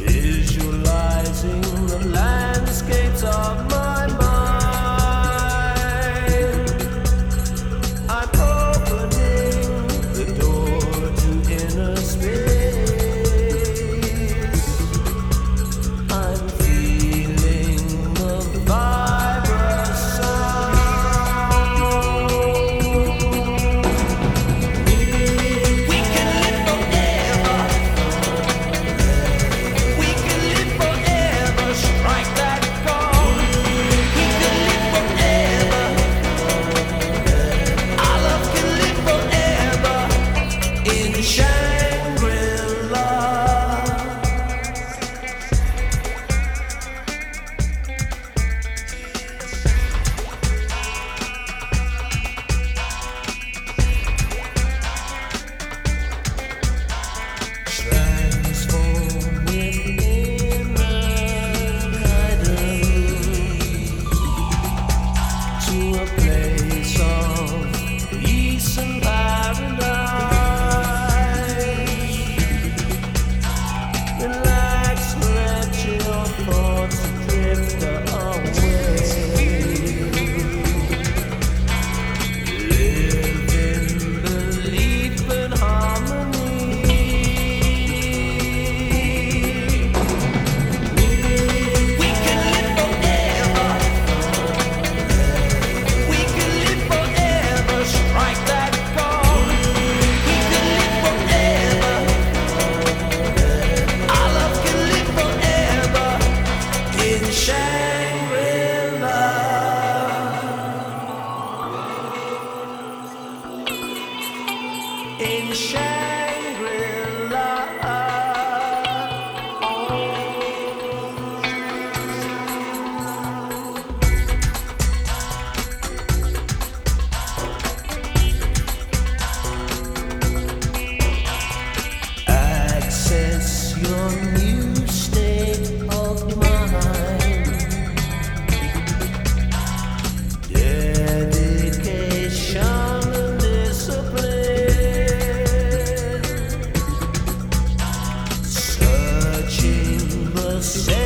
visualizing the landscapes of my mind. I'm opening the door to inner space. I'm feeling the vibrant sound. We can live forever. We can live forever. Strike that chord. We can live forever. Our love can live forever in Shangri-La. Transform within the guidance to a place of peace and paradise. Relax, let your thoughts drift away. Live in belief and harmony. We can live forever. We can live forever. Strike that chord. We can live forever. Our love can live forever in Shangri-La. In Shangri-La. Access your new state of mind. Dedication and discipline. Searching the